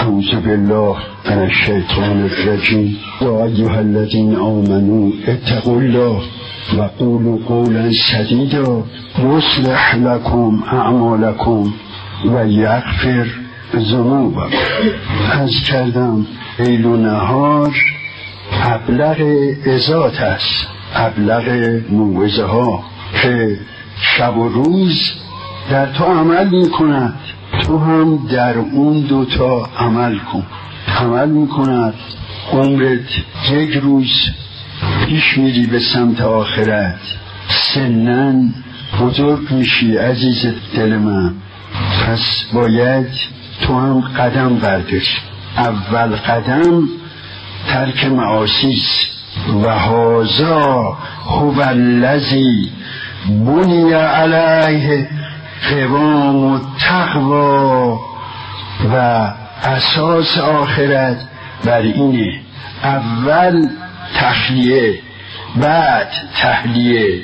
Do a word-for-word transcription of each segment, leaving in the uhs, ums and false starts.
اعوذ بالله من الشیطان الرجیم. یا ایها الذین آمنوا اتقوا الله و قولوا قولا سدیدا یصلح لکم اعمالکم و یغفر ذنوبکم. از کردم لیل و نهار ابلغ عظات است، ابلغ موعظه ها که شب و روز در تو عمل می کند، تو هم در اون دوتا عمل کن. عمل می کند عمرت یک روز پیش میری به سمت آخرت، سنن بزرگ میشی عزیز دل من، پس باید تو هم قدم برداری. اول قدم ترک معاصیست. و هذا هو الذی بنی علیه قوام التقوی. و اساس آخرت بر اینه، اول تخلیه بعد تحلیه.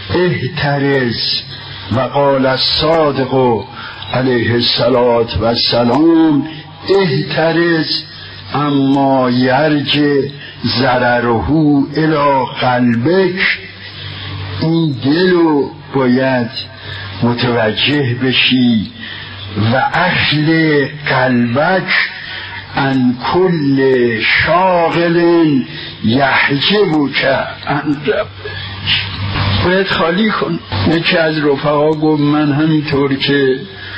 احترز و قال الصادق علیه الصلاة و السلام احترز اما یرجع ضرره الی قلبک. این دلو باید متوجه بشی. و اخل قلبک ان کل شاغل یحجبک عن ربک. باید خالی کن. یکی از رفقا گفت من همینطور که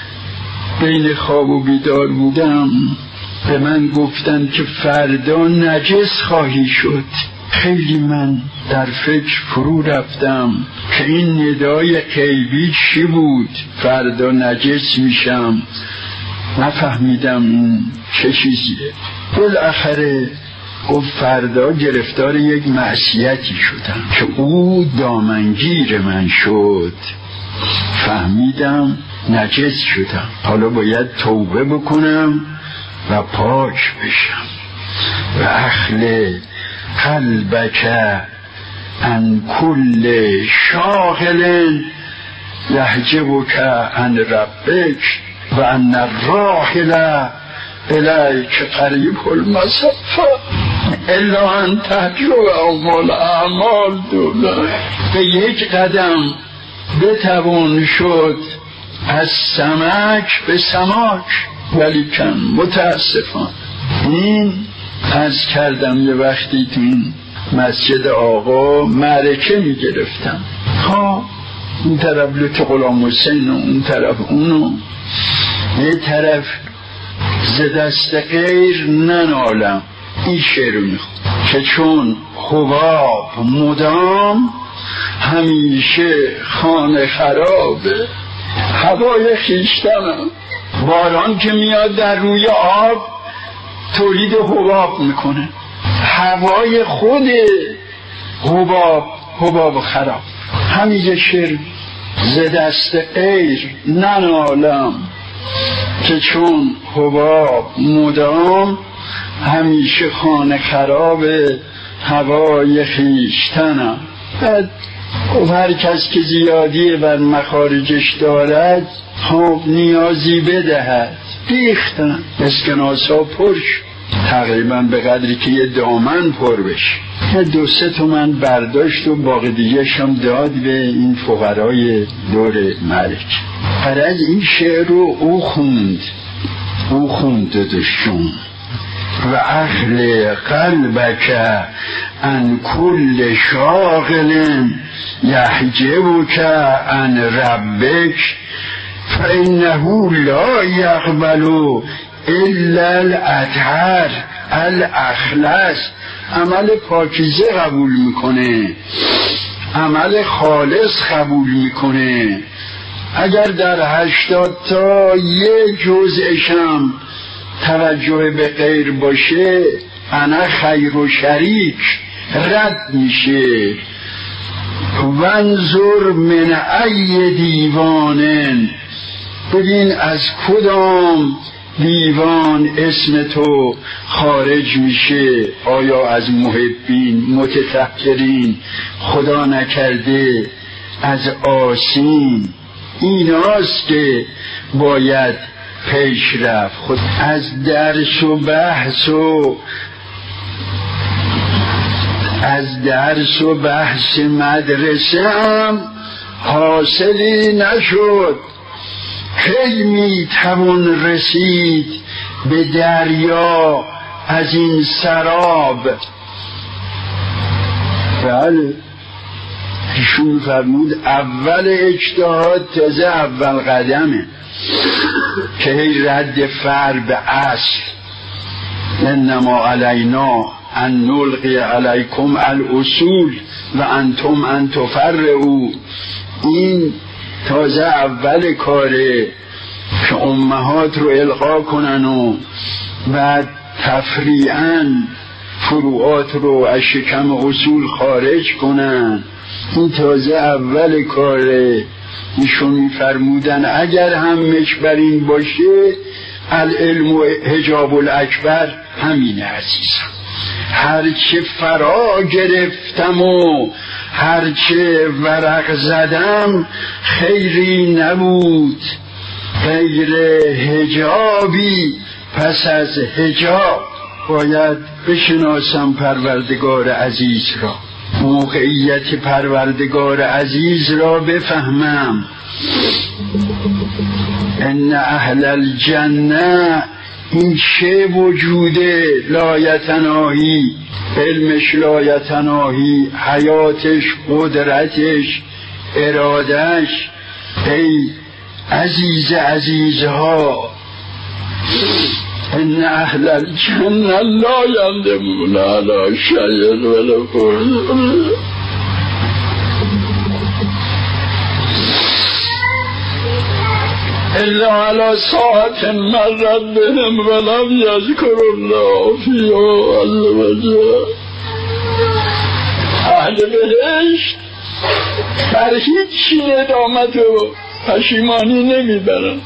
بین خواب و بیدار بودم به من گفتن که فردا نجس خواهی شد. خیلی من در فکر فرو رفتم که این ندای غیبی چی بود، فردا نجس میشم. نفهمیدم این چه چیزیه. بالاخره گفت فردا گرفتار یک معصیتی شدم که او دامنگیر من شد. فهمیدم نجس شدم، حالا باید توبه بکنم و پاک بشم. و اخل قلبک ان کل شاغل یحجبک عن ربک و ان الراحل الیک قریب المسافه الا ان تهجو اعمال اعمال دوله. به یک قدم بتوان شد از سمک به سماک، ولیکن متاسفان این از کردم یه وقتی تو این مسجد آقا معرکه می گرفتم، ها این طرف لط غلام حسین و اون طرف اونو، یه طرف ز دست غیر ننالم. این شعر رو میخوام که چون حباب مدام همیشه خانه خرابه، هوای خیشتنم. باران که میاد در روی آب تولید حباب میکنه، هوای خود حباب حباب خراب. همیشه شعر ز دست غیر ننالم که چون حباب مدام همیشه خانه خراب، هوای خیشتنم. بعد هر کس که زیادی بر مخارجش دارد خوب نیازی بدهد. بیختن اسکناس ها پرش تقریبا به قدری که یه دامن پر بشه. یه دو سه تومن برداشت و باقی دیگه شم داد به این فقرای دور ملک. از این شعر رو او خوند او خوند دشون. و اخل قلبک ان کل شاغل یحجبک عن ربک فانه لا یقبل الا الاطهر الاخلص. عمل پاکیزه قبول میکنه، عمل خالص قبول میکنه. اگر در هشتاد تا یه جزءشم توجه به غیر باشه، انا خیر و شریک رد میشه. وانظر من ای دیوانن، ببین از کدام دیوان اسم تو خارج میشه. آیا از محبین متطهرین، خدا نکرده از آسین؟ ایناست که باید پیش رفت. خود از درس و بحث و از درس و بحث مدرسه هم حاصلی نشد. کی می توان رسید به دریا از این سراب؟ بله، ایشون فرمود اول اجتهاد تازه اول قدمه که هی رد فر به اصل. انما علینا ان نلقی علیکم الاصول و انتم ان تفرعوا. این تازه اول کاره که امهات رو القا کنن و بعد تفریعاً فروعات رو از شکم اصول خارج کنن. این تازه اول کاره. ایشون می‌فرمودن اگر همش بر این باشه العلم و حجاب الاکبر همینه عزیزم. هرچه فرا گرفتم و هرچه ورق زدم خیری نبود غیر حجابی. پس از حجاب باید بشناسم پروردگار عزیز را، موقعیت پروردگار عزیز را بفهمم. ان اهل الجنه این چه وجوده لایتناهی، علمش لایتناهی، حیاتش، قدرتش، ارادش. ای عزیز عزیزها، ان اهل الجنه لا یندمون علی شیء ولا فرض. الا على ساعة مرت بهم ولم يذكر الله فيها عز وجل. اهل بهشت بر هیچ ندامت و پشیمانی نمیبرن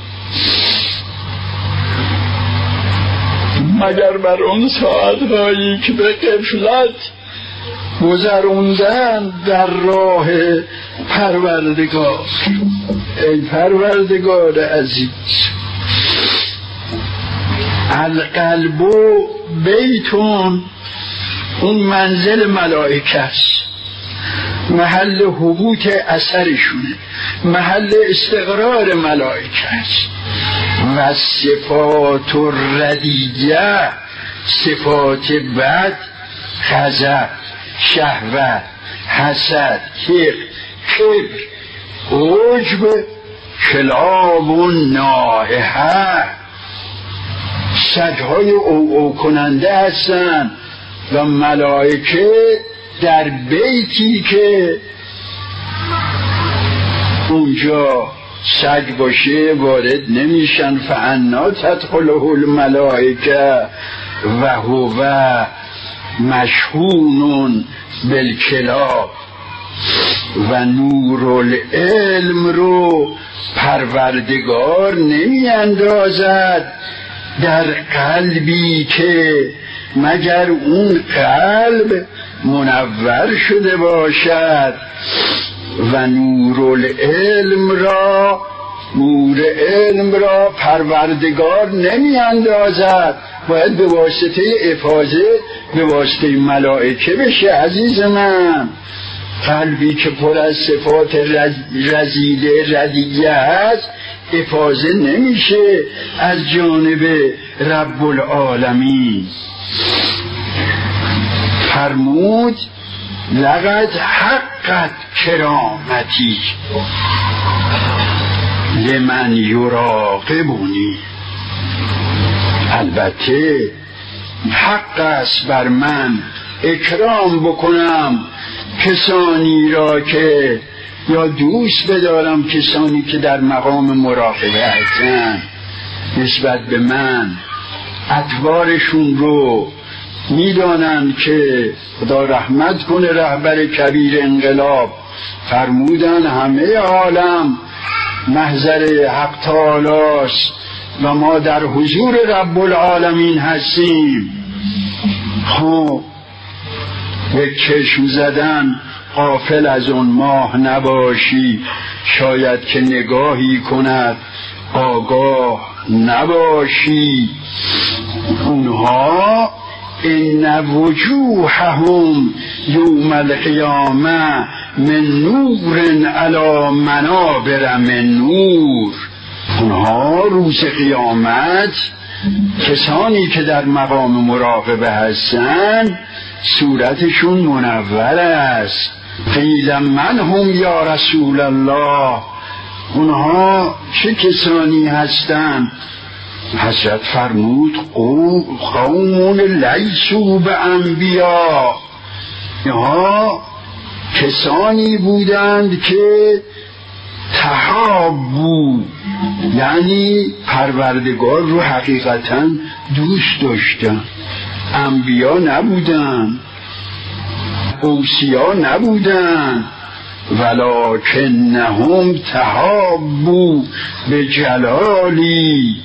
مگر بر اون ساعتهایی که به غفلت گذروندن در راه پروردگار. ای پروردگار عزیز، القلب و بیتون اون منزل ملائکه است، محل حبوط اثرشونه، محل استقرار ملائکه است. و صفات ردیه، صفات بد، غضب، شهوت، حسد، کبر، کبر، عجب، کلاب و نائحه، سگهای او او کننده هستن. و ملائکه در بیتی که اونجا سگ باشه وارد نمیشن. فانا تدخله الملائکه و هو مشحون بالکلاب. و نور العلم رو پروردگار نمی اندازد در قلبی که مگر اون قلب منور شده باشد. و نور العلم را نور علم را پروردگار نمی اندازد، باید به واسطه افاظه به واسطه ملائکه بشه. عزیز من، قلبی که پر از صفات رذیله ردیه هست افاظه نمیشه از جانب رب العالمین. فرمود لقد حقت کرامتی لمن یراقبونی. البته حق است بر من اکرام بکنم کسانی را که یا دوست بدارم، کسانی که در مقام مراقبه هستند نسبت به من، ادوارشون رو میدانند که خدا رحمت کنه رهبر کبیر انقلاب فرمودن همه عالم محضر حق تعالی است و ما در حضور رب العالمین هستیم. خب یک چشم زدن غافل از اون ماه نباشی، شاید که نگاهی کند آگاه نباشی. اونها ان وجوههم یوم القیامه من نور علی منابر من نور. اونها روز قیامت کسانی که در مقام مراقبه هستند صورتشون منور است. قیل من هم یا رسول الله، اونها چه کسانی هستند؟ حضرت فرمود قوم لیسوا بانبیا، اینها کسانی بودند که تحابوا، یعنی پروردگار رو حقیقتا دوست داشتن. انبیا نبودن، اوصیا نبودن، ولکنهم تحابوا به جلالی.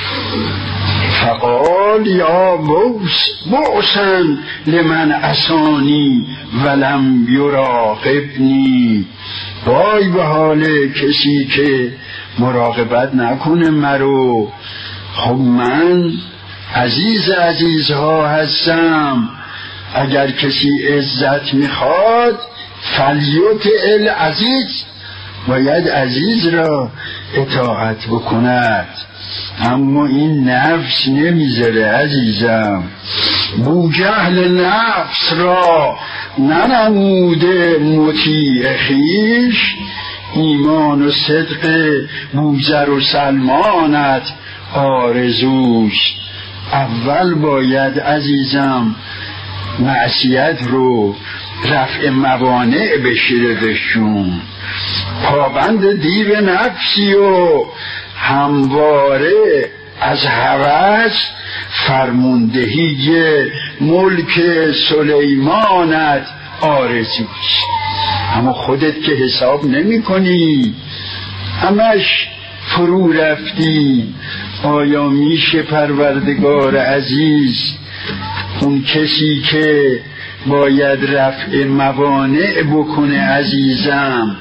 فقال یا بؤسا لمن عصانی ولم یراقبنی. وای به حال کسی که مراقبت نکنه مرو. خب من عزیز عزیزها هستم. اگر کسی عزت میخواد فلیطع العزیز، باید عزیز را اطاعت بکند. اما این نفس نمیذاره عزیزم. بوجهل نفس را ننموده مطیع خویش، ایمان و صدق بوذر و سلمانت آرزوست. اول باید عزیزم معصیت رو رفع موانع بشیره بشون. پابند دیو نفسی و همواره از هوس فرماندهی ملک سلیمانت آرزوست. اما خودت که حساب نمی کنی، همش فرو رفتی. آیا میشه پروردگار عزیز، اون کسی که باید رفع موانع بکنه عزیزم،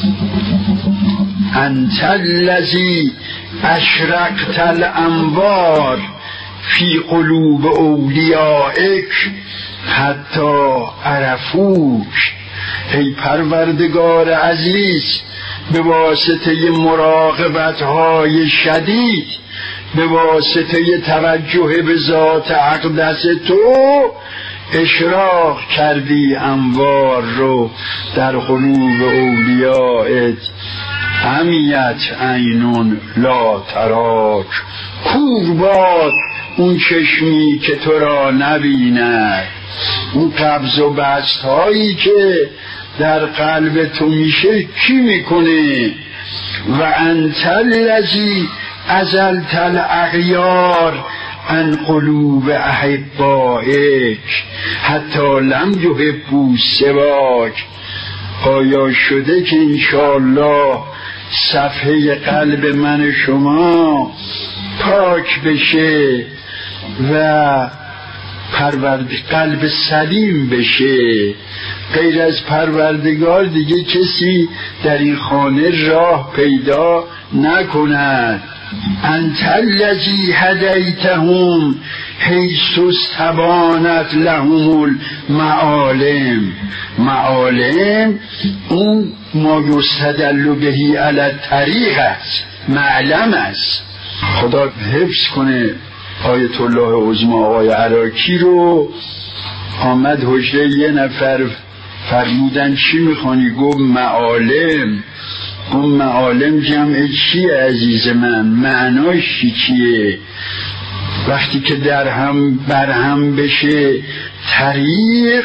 انت الذی اشرقت الانوار فی قلوب اولیائک حتی عرفوک. ای پروردگار عزیز، به واسطه مراقبت های شدید، به واسطه توجه به ذات اقدس تو اشراق کردی انوار رو در قلوب اولیائت. عمیت عینون لا تراک، کور باد اون چشمی که تو را نبیند. اون قبض و بسط هایی که در قلب تو میشه کی میکنه؟ و انت الذی ازلت الاغیار عن قلوب احبائک حتی لم یحبوا سواک. آیا شده که انشاءالله صفحه قلب من شما پاک بشه و پرورد قلب سلیم بشه؟ غیر از پروردگار دیگه کسی در این خانه راه پیدا نکند. انت الذی هدیتهم حیث استبانت لهم المعالم. معالم اون ما یستدل بهی علی الطریق است، معلم است. خدا حفظ کنه آیت الله عظمی آقای عراقی رو. آمد حجره یه نفر، فرمودن چی میخوانی؟ گفت معالم. گفت معالم جمع چیه عزیز من؟ معناش چیه؟ وقتی که در هم برهم بشه طریق،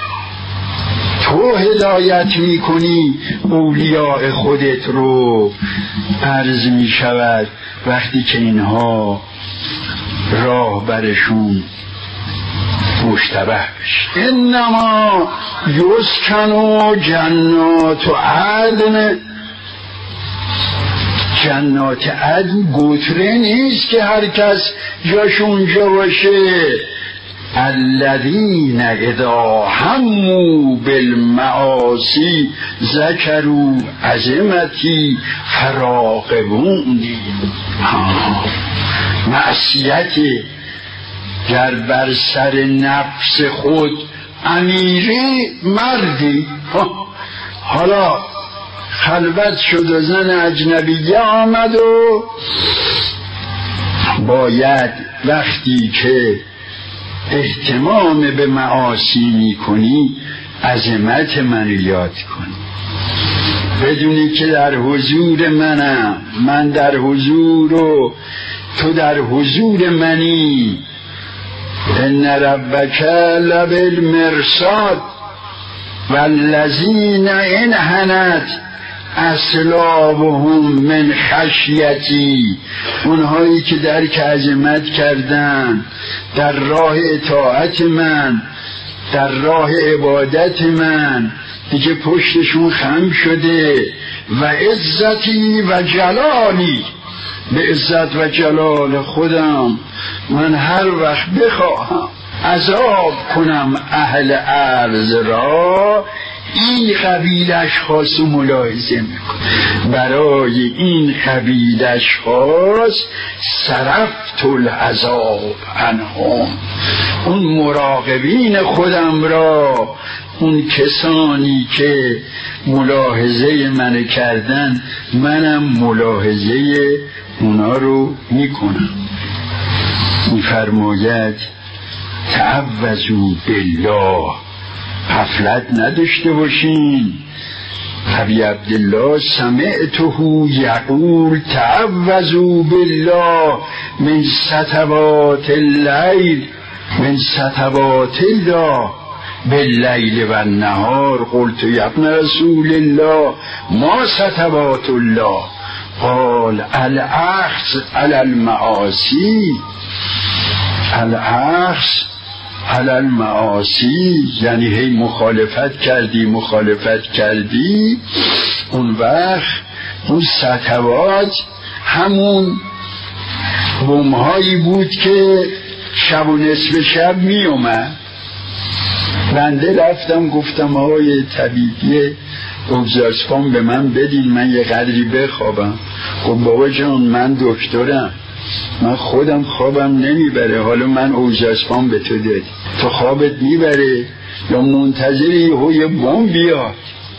تو هدایت میکنی اولیاء خودت رو. عرض میشود وقتی که اینها راه برشون مشتبه بشه. انما یسکنو جنات عدن. جنات عدن گتره نیست که هر کس جاش اونجا باشه. الذین اذا هموا بالمعاصی ذکروا عظمتی فراقبونی. معصیتی گر بر سر نفس خود امیری مردی. حالا خلوت شد و زن اجنبیه آمد و باید وقتی که اهتمام به معاصی می کنی عظمت من یاد کنی، بدونی که در حضور منم، من در حضور و تو در حضور منی. ان ربک لبالمرصاد والذین انحنت اصلابهم من خشیتی، اونهایی که درک عظمت کردن در راه اطاعت من، در راه عبادت من، دیگه پشتشون خم شده. و عزتی و جلالی، به عزت و جلال خودم من هر وقت بخواهم عذاب کنم اهل ارض را، این قبیل اشخاص رو ملاحظه میکنم. برای این قبیل اشخاص صرفت العذاب عنهم، اون مراقبین خودم را، اون کسانی که ملاحظه من کردن، منم ملاحظه اونا رو میکنم. میفرماید تعوذوا بالله، غفلت نداشته باشین. ابی عبدالله سمعته یقول تعوذوا بالله من سطوات اللیل، من سطوات الله باللیل و النهار. قلت یا ابن رسول الله ما سطوات الله؟ قال الاخذ علی المعاصی، الاخذ علی المعاصی، یعنی هی مخالفت کردی مخالفت کردی، اون وقت اون سطوات همون بومهایی بود که شب و نصف شب می اومد. بنده رفتم گفتم آقای طبیبی اوگزارسپام به من بدین، من یه قدری بخوابم. خب بابا جان من دکترم، من خودم خوابم نمیبره، حالا من اوگزارسپام به تو دادی، تو خوابت میبره یا منتظری یه بمب بیاد؟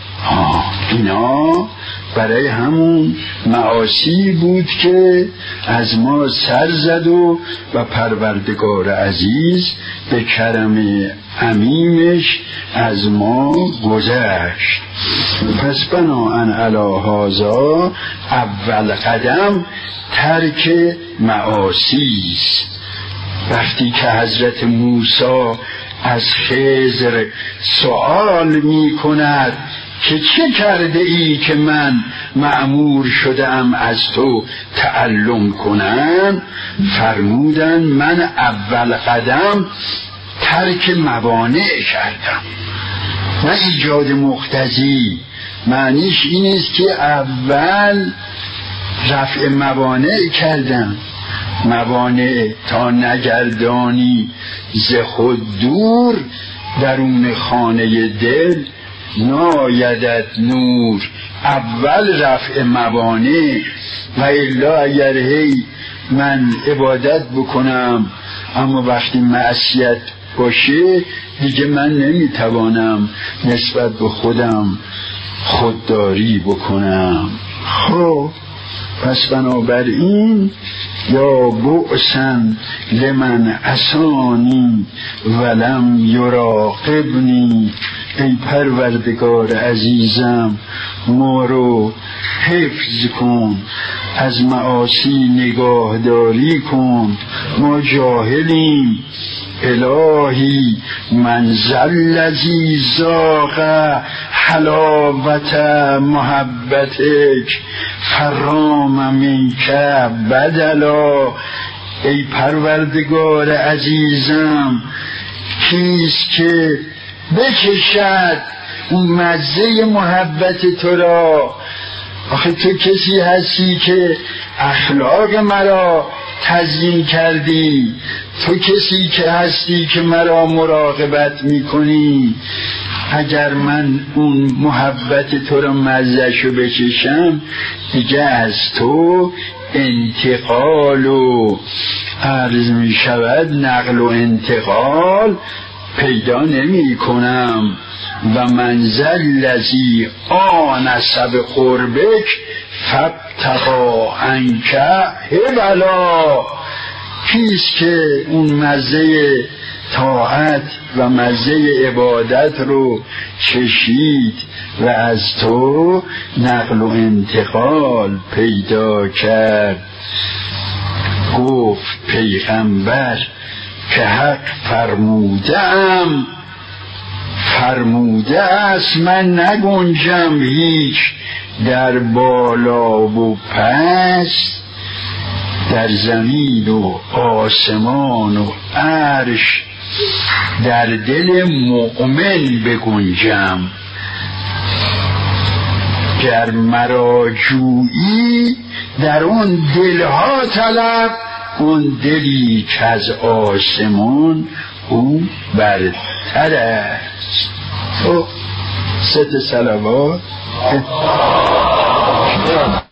اینا برای همون معاصی بود که از ما سر زد و و پروردگار عزیز به کرم عمیمش از ما گذشت. پس بناهن علی هذا اول قدم ترک معاصی است. وقتی که حضرت موسی از خضر سوال می کند که چه کرده ای که من مأمور شدم از تو تعلم کنم، فرمودن من اول قدم ترک موانع کردم، نه ایجاد مقتضی. معنیش این است که اول رفع موانع کردم. موانع تا نگردانی ز خود دور، درون خانه دل نایدت نور. اول رفع موانع، و الا اگر هی من عبادت بکنم اما وقتی معصیت باشه دیگه من نمیتوانم نسبت به خودم خودداری بکنم. خب پس بنابراین یا بؤسن لمن عصانی ولم یراقبنی، ای پروردگار عزیزم ما رو حفظ کن، از معاصی نگاهداری کن، ما جاهلیم. الهی من ذلذی ذاق حلاوت محبتک فرام منک بدلا، ای پروردگار عزیزم کیست که بکشد اون مزه محبت تو را؟ آخه تو کسی هستی که اخلاق مرا تزیین کردی، تو کسی که هستی که مرا مراقبت میکنی، اگر من اون محبت تو رو مزهشو بچشم دیگه از تو انتقال و عرض می شود نقل و انتقال پیدا نمی کنم. و منزل لذی آنس بقربک فابتغا عنک هبلا. کیست که اون مزه طاعت و مزه عبادت رو چشید و از تو نقل و انتقال پیدا کرد؟ گفت پیغمبر که حق فرمودم فرموده است من نگنجم هیچ در بالا و پست، در زمین و آسمان و عرش در دل مؤمن بگنجم. گر مرا جویی در اون دلها طلب، اون دلی که از آسمان او برتر است. او ست صلوات